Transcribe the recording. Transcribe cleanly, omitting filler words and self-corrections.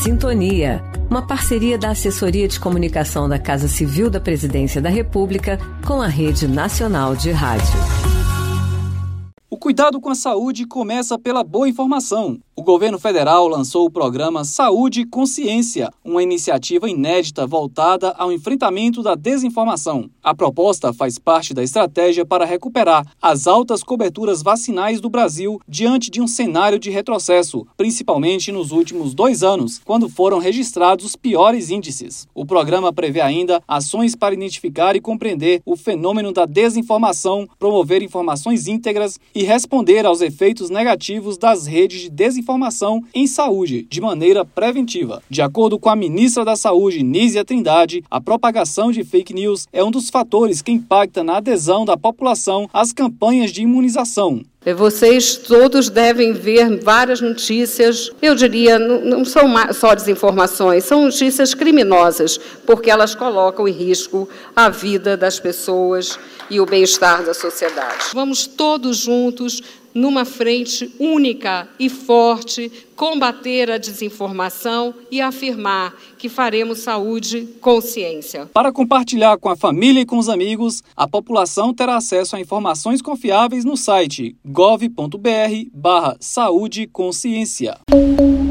Sintonia, uma parceria da Assessoria de Comunicação da Casa Civil da Presidência da República com a Rede Nacional de Rádio. O cuidado com a saúde começa pela boa informação. O governo federal lançou o programa Saúde e Consciência, uma iniciativa inédita voltada ao enfrentamento da desinformação. A proposta faz parte da estratégia para recuperar as altas coberturas vacinais do Brasil diante de um cenário de retrocesso, principalmente nos últimos 2 anos, quando foram registrados os piores índices. O programa prevê ainda ações para identificar e compreender o fenômeno da desinformação, promover informações íntegras e responder aos efeitos negativos das redes de desinformação em saúde, de maneira preventiva. De acordo com a ministra da Saúde, Nízia Trindade, a propagação de fake news é um dos fatores que impacta na adesão da população às campanhas de imunização. Vocês todos devem ver várias notícias, eu diria, não são só desinformações, são notícias criminosas, porque elas colocam em risco a vida das pessoas e o bem-estar da sociedade. Vamos todos juntos, numa frente única e forte, combater a desinformação e afirmar que faremos saúde e consciência. Para compartilhar com a família e com os amigos, a população terá acesso a informações confiáveis no site gov.br/saúde e consciência.